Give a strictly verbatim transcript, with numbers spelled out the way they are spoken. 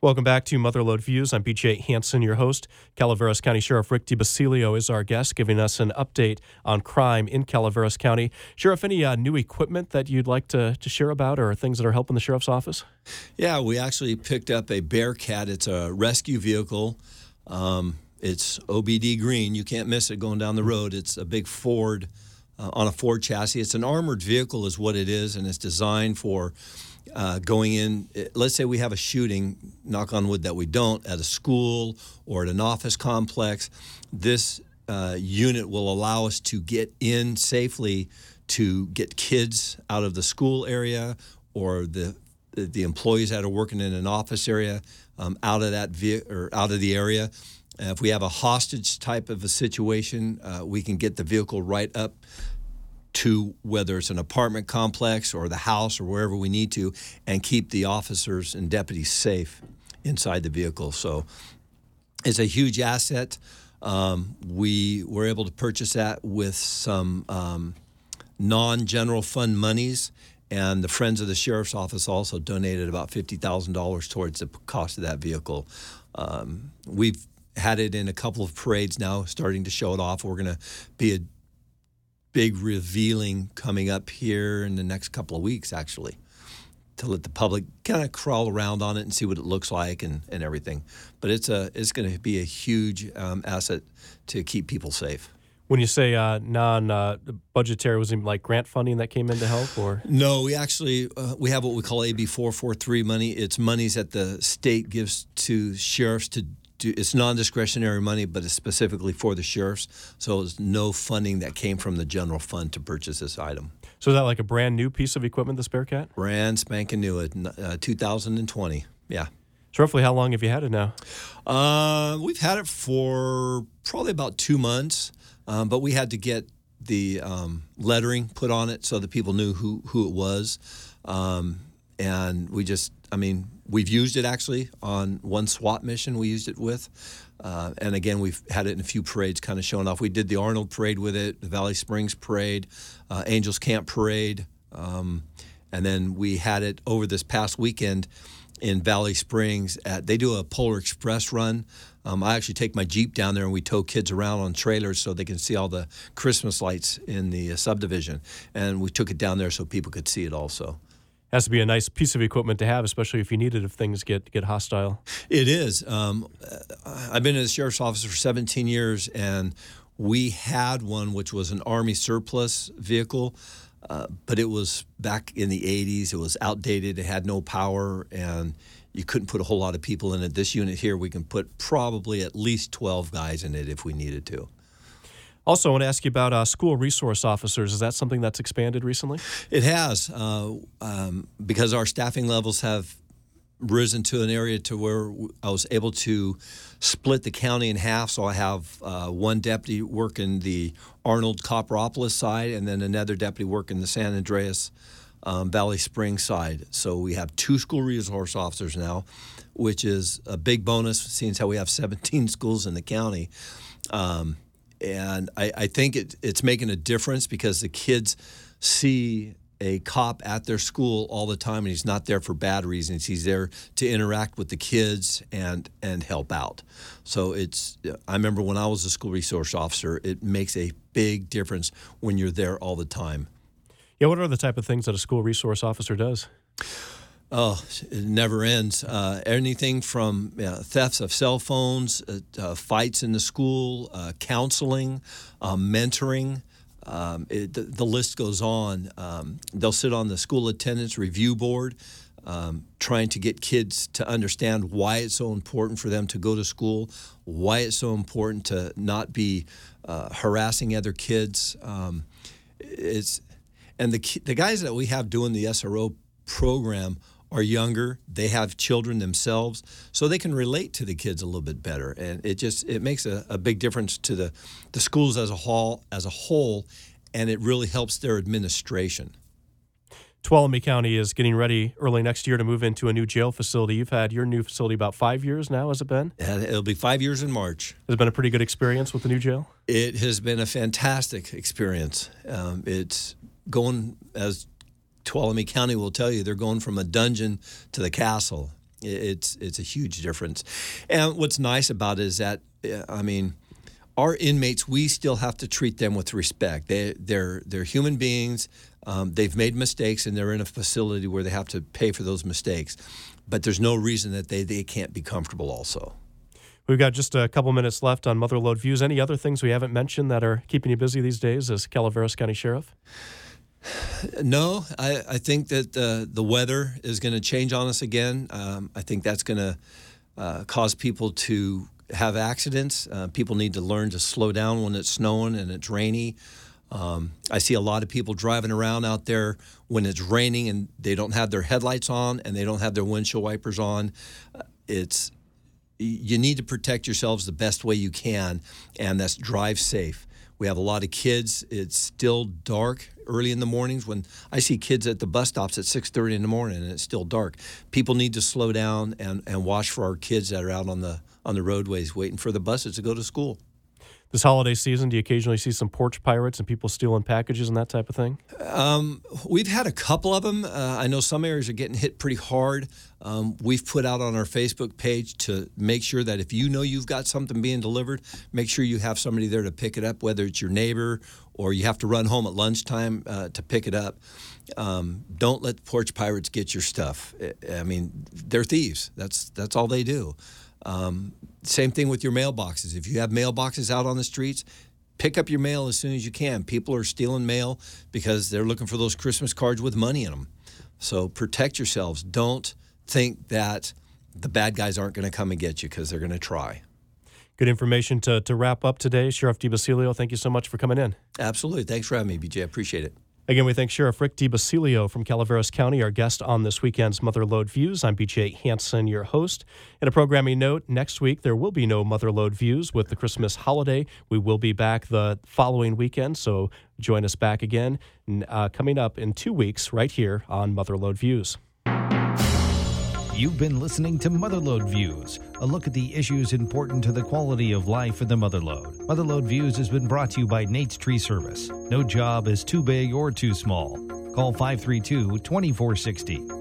Welcome back to Motherlode Views. I'm B J Hansen, your host. Calaveras County Sheriff Rick DiBasilio is our guest, giving us an update on crime in Calaveras County. Sheriff, any uh, new equipment that you'd like to, to share about or things that are helping the sheriff's office? Yeah, we actually picked up a Bearcat. It's a rescue vehicle. Um, it's O B D green. You can't miss it going down the road. It's a big Ford uh, on a Ford chassis. It's an armored vehicle is what it is, and it's designed for Uh, going in, let's say we have a shooting, knock on wood that we don't, at a school or at an office complex. This uh, unit will allow us to get in safely to get kids out of the school area or the the employees that are working in an office area um, out of that ve- or out of the area. Uh, if we have a hostage type of a situation, uh, we can get the vehicle right up to whether it's an apartment complex or the house or wherever we need to, and keep the officers and deputies safe inside the vehicle. So it's a huge asset. Um, we were able to purchase that with some um, non-general fund monies, and the Friends of the Sheriff's Office also donated about fifty thousand dollars towards the cost of that vehicle. Um, we've had it in a couple of parades now, starting to show it off. We're going to be a big revealing coming up here in the next couple of weeks, actually, to let the public kind of crawl around on it and see what it looks like and, and everything. But it's a it's going to be a huge um, asset to keep people safe. When you say uh, non-budgetary, uh, was it like grant funding that came in to help? Or No, we actually, uh, we have what we call A B four forty-three money. It's monies that the state gives to sheriffs to do. It's non-discretionary money, but it's specifically for the sheriffs. So there's no funding that came from the general fund to purchase this item. So is that like a brand new piece of equipment, this Bearcat? Brand spanking new, uh, two thousand twenty, yeah. So roughly how long have you had it now? Uh, we've had it for probably about two months, um, but we had to get the um, lettering put on it so that people knew who, who it was. Um, and we just, I mean, we've used it actually on one SWAT mission we used it with. Uh, and again, we've had it in a few parades kind of showing off. We did the Arnold Parade with it, the Valley Springs Parade, uh, Angels Camp Parade. Um, and then we had it over this past weekend in Valley Springs. At, they do a Polar Express run. Um, I actually take my Jeep down there and we tow kids around on trailers so they can see all the Christmas lights in the uh, subdivision. And we took it down there so people could see it also. Has to be a nice piece of equipment to have, especially if you need it if things get, get hostile. It is. Um, I've been in the sheriff's office for seventeen years, and we had one which was an Army surplus vehicle, uh, but it was back in the eighties. It was outdated. It had no power, and you couldn't put a whole lot of people in it. This unit here, we can put probably at least twelve guys in it if we needed to. Also, I want to ask you about uh, school resource officers. Is that something that's expanded recently? It has, uh, um, because our staffing levels have risen to an area to where I was able to split the county in half. So I have uh, one deputy working the Arnold Copperopolis side and then another deputy working the San Andreas um, Valley Springs side. So we have two school resource officers now, which is a big bonus, seeing as how we have seventeen schools in the county. Um, And I, I think it, it's making a difference because the kids see a cop at their school all the time, and he's not there for bad reasons. He's there to interact with the kids and and help out. So it's. I remember when I was a school resource officer, it makes a big difference when you're there all the time. Yeah, what are the type of things that a school resource officer does? Oh, it never ends. Uh, anything from uh, thefts of cell phones, uh, uh, fights in the school, uh, counseling, uh, mentoring. Um, it, the, the list goes on. Um, they'll sit on the school attendance review board, um, trying to get kids to understand why it's so important for them to go to school, why it's so important to not be uh, harassing other kids. Um, it's and the the guys that we have doing the S R O program are younger. They have children themselves, so they can relate to the kids a little bit better, and it just it makes a, a big difference to the, the schools as a whole, as a whole, and it really helps their administration. Tuolumne County is getting ready early next year to move into a new jail facility. You've had your new facility about five years now, has it been? And it'll be five years in March. Has it been a pretty good experience with the new jail? It has been a fantastic experience. Um, it's going, as Tuolumne County will tell you, they're going from a dungeon to the castle. It's it's a huge difference. And what's nice about it is that, I mean, our inmates, we still have to treat them with respect. They, they're, they're human beings. Um, they've made mistakes, and they're in a facility where they have to pay for those mistakes. But there's no reason that they, they can't be comfortable also. We've got just a couple minutes left on Mother Lode Views. Any other things we haven't mentioned that are keeping you busy these days as Calaveras County Sheriff? No, I, I think that uh, the weather is going to change on us again. Um, I think that's going to uh, cause people to have accidents. Uh, people need to learn to slow down when it's snowing and it's rainy. Um, I see a lot of people driving around out there when it's raining and they don't have their headlights on and they don't have their windshield wipers on. Uh, it's you need to protect yourselves the best way you can, and that's drive safe. We have a lot of kids. It's still dark early in the mornings. When I see kids at the bus stops at six thirty in the morning and it's still dark, people need to slow down and, and watch for our kids that are out on the on the roadways waiting for the buses to go to school. This holiday season, do you occasionally see some porch pirates and people stealing packages and that type of thing? Um, we've had a couple of them. Uh, I know some areas are getting hit pretty hard. Um, we've put out on our Facebook page to make sure that if you know you've got something being delivered, make sure you have somebody there to pick it up, whether it's your neighbor or you have to run home at lunchtime uh, to pick it up. Um, don't let the porch pirates get your stuff. I mean, they're thieves. That's that's all they do. Um, same thing with your mailboxes. If you have mailboxes out on the streets, pick up your mail as soon as you can. People are stealing mail because they're looking for those Christmas cards with money in them. So protect yourselves. Don't think that the bad guys aren't going to come and get you, because they're going to try. Good information to, to wrap up today. Sheriff DeBasilio, thank you so much for coming in. Absolutely. Thanks for having me, B J. I appreciate it. Again, we thank Sheriff Rick DeBasilio from Calaveras County, our guest on this weekend's Mother Lode Views. I'm B J Hansen, your host. And a programming note, next week there will be no Mother Lode Views with the Christmas holiday. We will be back the following weekend, so join us back again uh, coming up in two weeks right here on Mother Lode Views. You've been listening to Mother Lode Views, a look at the issues important to the quality of life in the Mother Lode. Mother Lode Views has been brought to you by Nate's Tree Service. No job is too big or too small. Call five three two, two four six zero.